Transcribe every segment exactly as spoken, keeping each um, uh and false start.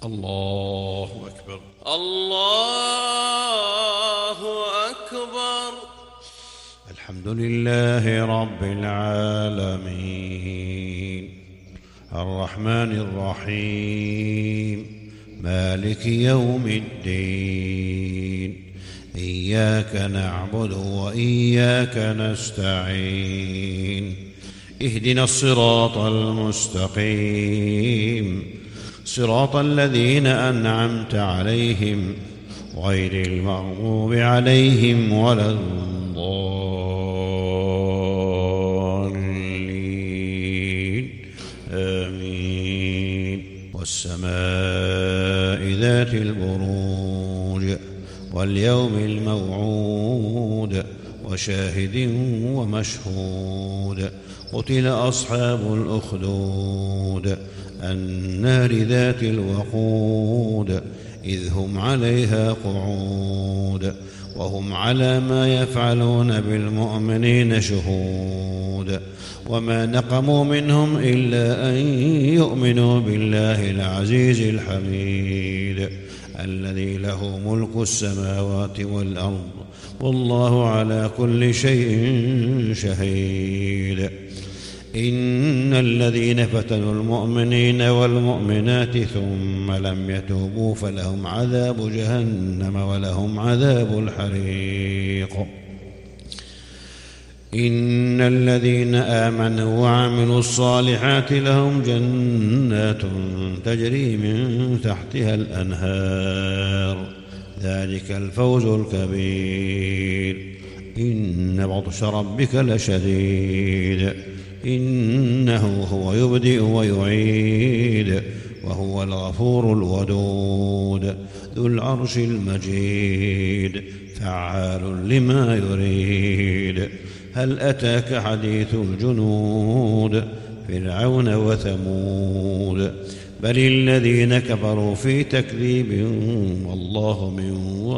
الله أكبر. الله أكبر. الحمد لله رب العالمين الرحمن الرحيم مالك يوم الدين إياك نعبد وإياك نستعين اهدنا الصراط المستقيم صراط الذين أنعمت عليهم غير المغضوب عليهم ولا الضالين آمين. والسماء ذات البروج واليوم الموعود وشاهد ومشهود قتل أصحاب الأخدود النار ذات الوقود إذ هم عليها قعود وهم على ما يفعلون بالمؤمنين شهود وما نقموا منهم إلا أن يؤمنوا بالله العزيز الحميد الذي له ملك السماوات والأرض والله على كل شيء شهيد. إن الذين فتنوا المؤمنين والمؤمنات ثم لم يتوبوا فلهم عذاب جهنم ولهم عذاب الحريق. إن الذين آمنوا وعملوا الصالحات لهم جنات تجري من تحتها الأنهار ذلك الفوز الكبير. إن بطش ربك لشديد إنه هو يبدئ ويعيد وهو الغفور الودود ذو العرش المجيد فعال لما يريد. هل أتاك حديث الجنود فرعون وثمود بل الذين كفروا في تكذيب والله من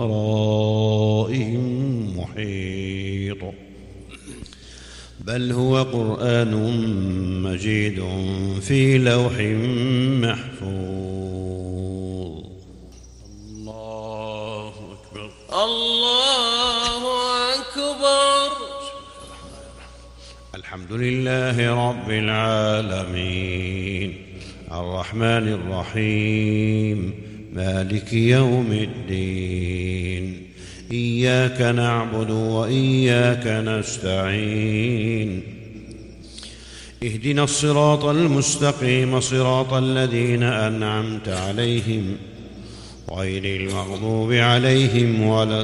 ورائهم محيط. بل هو قرآن مجيد في لوح محفوظ. الله أكبر. الله أكبر. الحمد لله رب العالمين الرحمن الرحيم مالك يوم الدين إياك نعبد وإياك نستعين اهدنا الصراط المستقيم صراط الذين أنعمت عليهم غير المغضوب عليهم ولا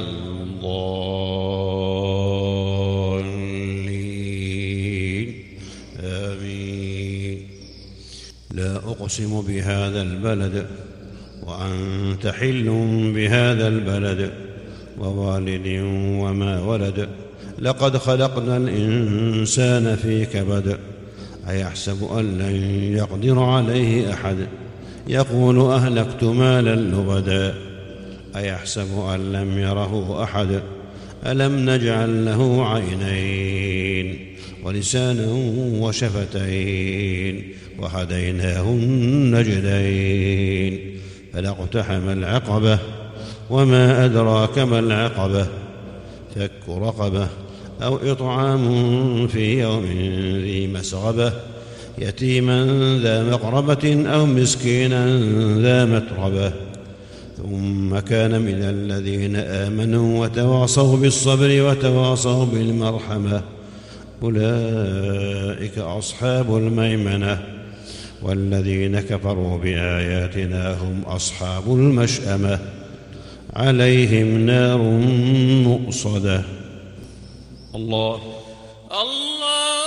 الضالين آمين. لا أقسم بهذا البلد وأنت حل بهذا البلد ووالد وما ولد لقد خلقنا الإنسان في كبد أيحسب أن لن يقدر عليه أحد يقول أهلكت مالا لبدا أيحسب أن لم يره أحد ألم نجعل له عينين ولسانا وشفتين وهديناه النجدين فلاقتحم العقبة وما أدراك ما العقبة فك رقبة أو إطعام في يوم ذي مسغبة يتيما ذا مقربة أو مسكينا ذا متربة ثم كان من الذين آمنوا وتواصوا بالصبر وتواصوا بالمرحمة أولئك أصحاب الميمنة والذين كفروا بآياتنا هم أصحاب المشأمة عليهم نار مؤصدة. الله الله